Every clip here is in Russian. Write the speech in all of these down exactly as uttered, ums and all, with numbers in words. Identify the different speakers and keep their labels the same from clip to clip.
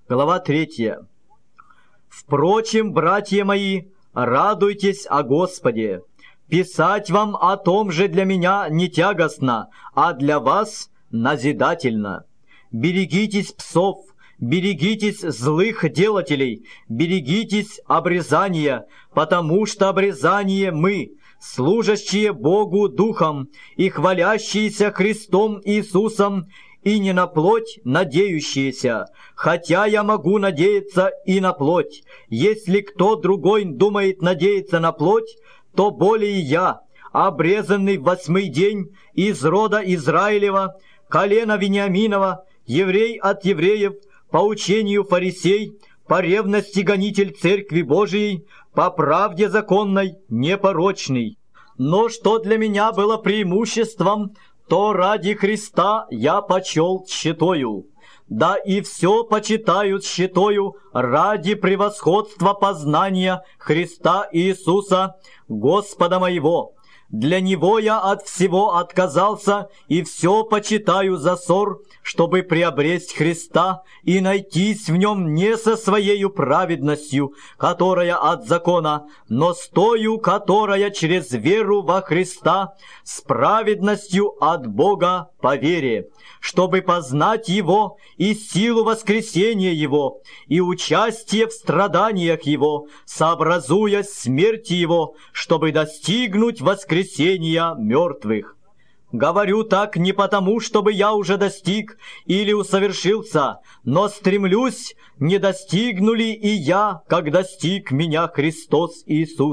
Speaker 1: Глава третья. «Впрочем, братья мои, радуйтесь о Господе. Писать вам о том же для меня не тягостно, а для вас назидательно. Берегитесь псов, берегитесь злых делателей, берегитесь обрезания, потому что обрезание мы, служащие Богу Духом и хвалящиеся Христом Иисусом, и не на плоть надеющиеся, хотя я могу надеяться и на плоть. Если кто другой думает надеяться на плоть, то более я, обрезанный в восьмой день из рода Израилева, колена Вениаминова, еврей от евреев, по учению фарисей, по ревности гонитель Церкви Божией, по правде законной, непорочный. Но что для меня было преимуществом, то ради Христа я почел тщетою. Да и все почитаю тщетою ради превосходства познания Христа Иисуса, Господа моего. Для Него я от всего отказался и все почитаю за ссор, чтобы приобресть Христа и найтись в Нем не со своею праведностью, которая от закона, но с тою, которая через веру во Христа, с праведностью от Бога по вере, чтобы познать Его и силу воскресения Его, и участие в страданиях Его, сообразуя смерти Его, чтобы достигнуть воскресения мертвых. Говорю так не потому, чтобы я уже достиг или усовершился, но стремлюсь, не достигну ли и я, как достиг меня Христос Иисус.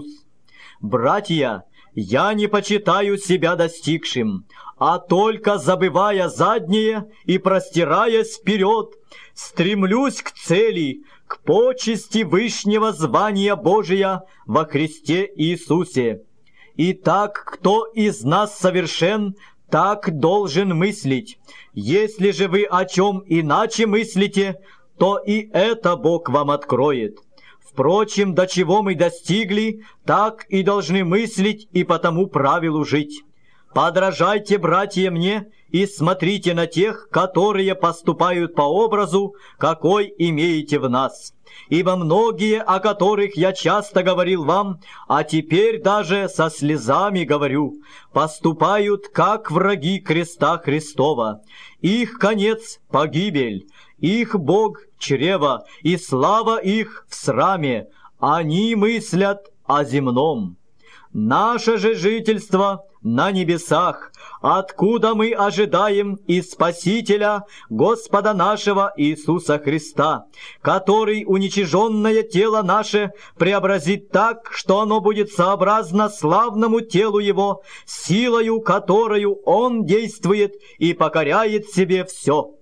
Speaker 1: Братья, я не почитаю себя достигшим, а только, забывая заднее и простираясь вперед, стремлюсь к цели, к почести вышнего звания Божия во Христе Иисусе. Итак, кто из нас совершен, так должен мыслить. Если же вы о чем иначе мыслите, то и это Бог вам откроет. Впрочем, до чего мы достигли, так и должны мыслить и по тому правилу жить. Подражайте, братья, мне и смотрите на тех, которые поступают по образу, какой имеете в нас. Ибо многие, о которых я часто говорил вам, а теперь даже со слезами говорю, поступают как враги креста Христова. Их конец — погибель, их Бог — чрево, и слава их в сраме. Они мыслят о земном. Наше же жительство на небесах, откуда мы ожидаем и Спасителя, Господа нашего Иисуса Христа, который уничиженное тело наше преобразит так, что оно будет сообразно славному телу Его, силою которую Он действует и покоряет себе все.